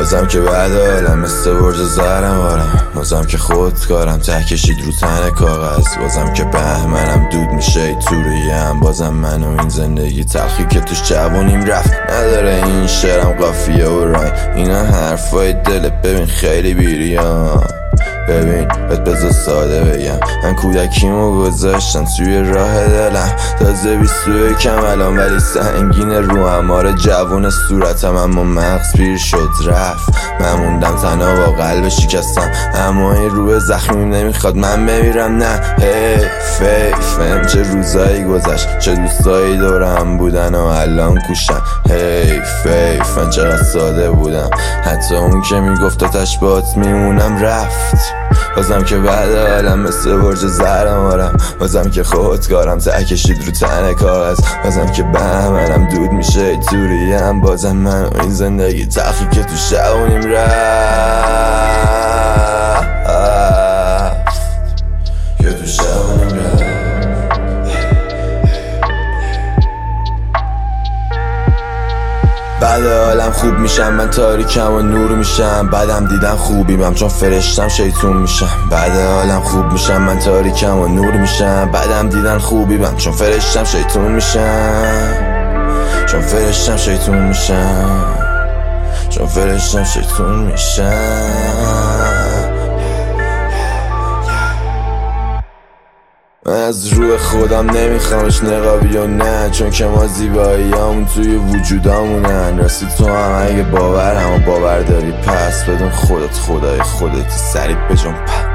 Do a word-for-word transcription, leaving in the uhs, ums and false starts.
بازم که بعد حالم مثل برج زهرم آرم، بازم که خودکارم ته کشید رو تن کاغذ، بازم که بهمنم دود میشه ای تو رویم، بازم من و این زندگی تلخی که توش جوونیم رفت نداره این شعرم قافیه و رای، اینا حرفای دلت ببین خیلی بیریان. ببین بهت بذار ساده بگم، من کودکیمو گذاشتم توی راه دلم، تازه بیست و یکم الان ولی سنگینه رو هماره جوون صورتم، اما مغز پیر شد رفت، من موندم تنها با قلب شکستم، اما این روح زخمیم نمیخواد من بمیرم نه. هی فیفم چه روزایی گذشت، چه دوستایی دورم بودن و الان کوشن. هی فیفم چقدر ساده بودم، حتی اون که میگفت آتش بات میمونم رفت، بازم که بعد حالم مثل برج زهرم آرم، بازم که خودکارم ته کشید رو تن کاغذ، بازم که بهمنم دود میشه ای تو ریم، بازم من و این زندگی تلخی که تو شبونیم رفت، که تو شبونیم رفت. بعد حالم خوب میشم من تاریکم و نور میشم، بعدم دیدن خوبیمم چون فرشتم شیطون میشم، بعد حالم خوب میشم من تاریکم و نور میشم، بعدم دیدن خوبیمم چون فرشتم شیطون میشم، چون فرشتم شیطون میشم، چون فرشتم شیطون میشم. من از روح خودم نمیخوامش نقابی و نه، چون که ما زیباییامون توی وجودامونن، راستی تو هم اگه باور هم باور داری پس بدون خودت خدای خودتی سریع بجنب.